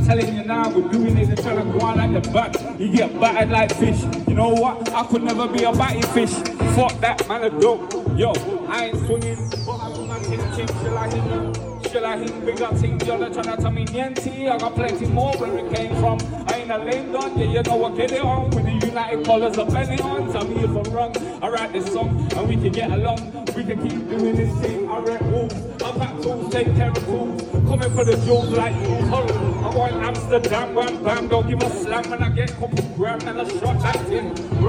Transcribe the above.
I'm telling you now, we're doing it, they're trying to go on like the bat. You get battered like fish. You know what? I could never be a batty fish. Fuck that, man, a dope. Yo, I ain't swinging, but I do my ting, shall I hit bigger things, y'all are trying to tell me niente. I got plenty more where it came from. I ain't a lame dog, yeah, you know what, get it on. With the United Colors of Benetton, tell me if I'm wrong. I write this song, and we can get along. We can keep doing this thing, I rap wolves. I'm back tools, take care of tools. Coming for the jewels like fools. I want Amsterdam, bam, bam, don't give a slam when I get a couple gram and a shot at him.